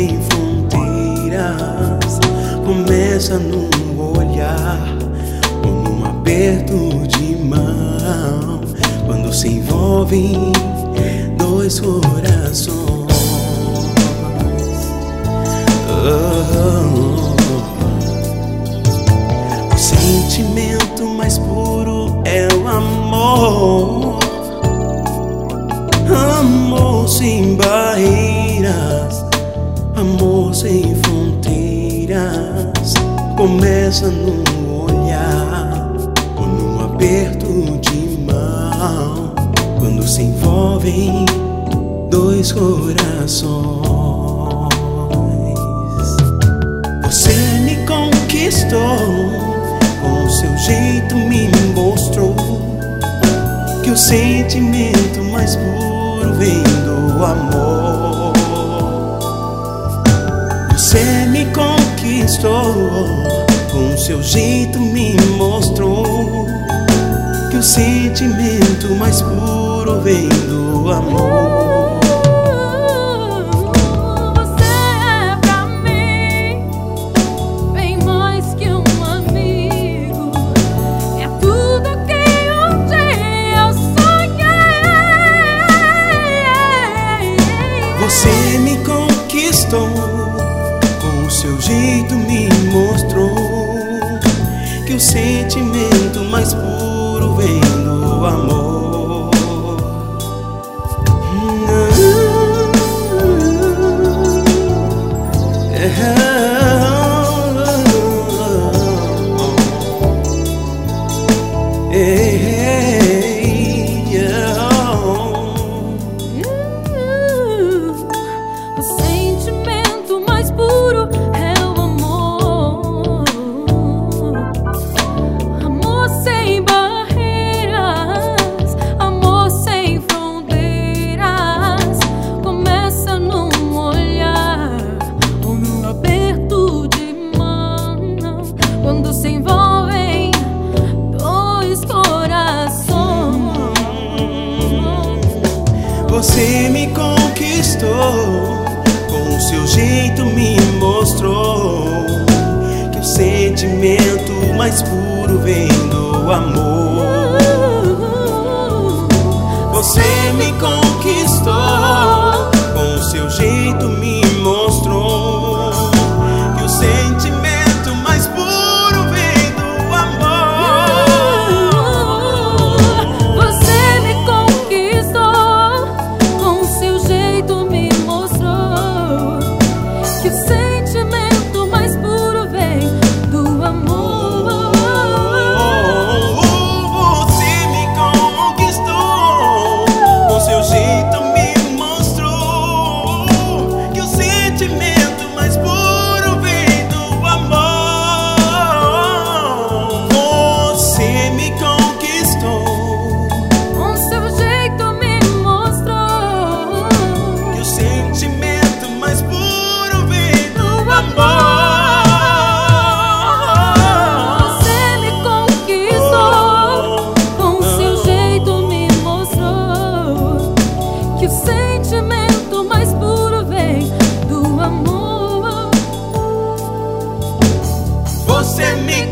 sem fronteiras começa num olhar ou num aperto de mão, quando se envolvem dois corações. O sentimento mais puro é o amor. Amor sem barreiras, amor sem fronteiras, começa num olhar ou num aperto de mão, quando se envolvem dois corações. Você me conquistou, com o seu jeito me mostrou que o sentimento mais puro vem do amor. Você me conquistou, com o seu jeito me mostrou que o sentimento mais puro vem do amor. Você me conquistou, com o seu jeito me mostrou que o sentimento mais puro vem do amor. Quando se envolvem dois corações. Você me conquistou, com o seu jeito me mostrou que o sentimento mais puro vem do amor. Você me conquistou, com o seu jeito me mostrou que o sentimento mais puro vem do amor. Você me conquistou, com o seu jeito me mostrou que o sentimento mais puro vem do amor. Você me conquistou, com seu jeito me mostrou que o sentimento mais puro vem do amor. Você me conquistou, Com seu jeito me mostrou que o sentimento mais puro vem do amor. Você me conquistou, com seu jeito me mostrou que o sentimento mais puro vem do amor. Você me